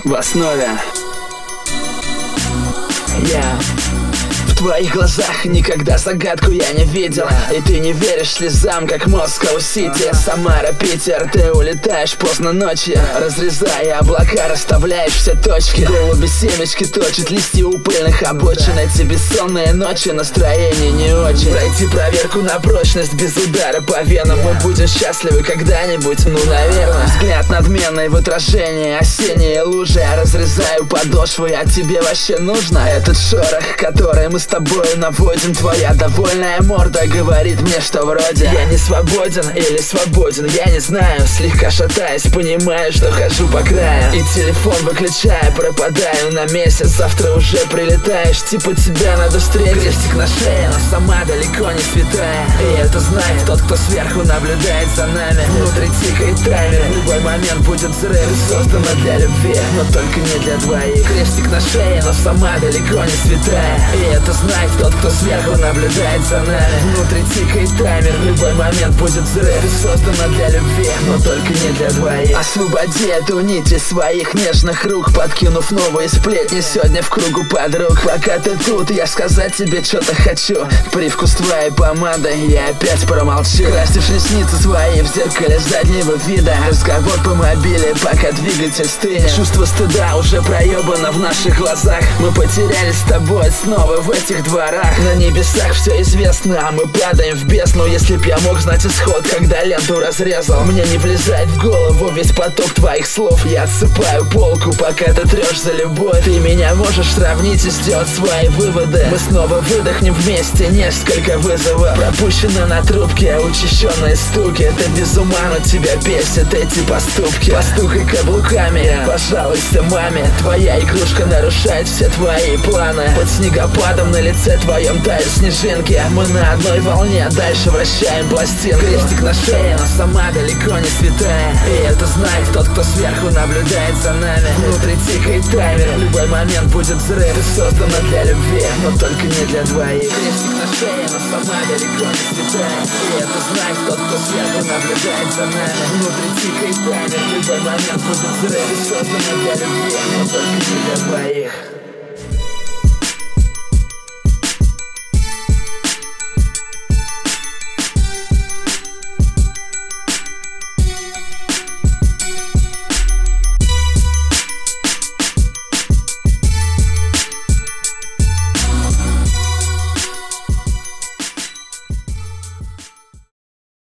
в основе. В твоих глазах никогда загадку я не видел. И ты не веришь слезам, как Москва-Сити, Самара, Питер. Ты улетаешь поздно ночью, разрезая облака, расставляешь все точки. Голуби семечки точат листья у пыльных обочин. Эти бессонные ночи, настроение не очень. Пройти проверку на прочность без удара по венам. Мы будем счастливы когда-нибудь, ну наверное. Взгляд надменный в отражении, осенние лужи. Я разрезаю подошвы, а тебе вообще нужно этот шорох, который мы с тобой наводим? Твоя довольная морда говорит мне, что вроде я не свободен или свободен, я не знаю. Слегка шатаясь, понимаю, что хожу по краю. И телефон выключаю, пропадаю на месяц. Завтра уже прилетаешь, типа тебя надо встретить. Крестик на шее, но сама далеко не святая. И это знает тот, кто сверху наблюдает за нами. Внутри тикает таймер, в любой момент будет взрыв. Ты создана для любви, но только не для двоих. Крестик на шее, но сама далеко не святая. И это знает тот, кто сверху наблюдает за нами. Внутри тикает таймер, в любой момент будет взрыв. Ты создана для любви, но только не для двоих. Освободи эту нить из своих нежных рук, подкинув новые сплетни сегодня в кругу подруг. Пока ты тут, я сказать тебе что-то хочу. Привкус твоей помады, я опять промолчу. Красишь ресницы свои в зеркале заднего вида. Разговор по мобиле, пока двигатель стынет. Чувство стыда уже проебано в наших глазах. Мы потерялись с тобой снова в этих дворах. На небесах все известно, а мы падаем в бездну. Если б я мог знать исход, когда ленту разрезал. Мне не влезает в голову весь поток твоих слов. Я отсыпаю полку, пока ты трешь за любовь. Ты меня можешь сравнить и сделать свои выводы. Мы снова выдохнем вместе, несколько вызовов. Пропущено на трубке, учащенные стуки. Ты без ума, но тебя бесит эти поступки. Постукай каблуками, пожалуйста, маме. Твоя игрушка нарушает все твои планы. Под снегопадом на лице твоем тают снежинки. Мы на одной волне, дальше вращаем пластинку. Крестик на шее, но сама далеко не святая. И это знает тот, кто сверху наблюдает за нами. Внутри тикает таймер, в любой момент будет взрыв. Ты создана для любви, но только не для двоих. Крестик на шее, но сама далеко не святая. И это знает тот, кто сверху наблюдает за нами. Внутри тикает таймер, в любой момент будет взрыв. Ты создана для любви, но только не для двоих.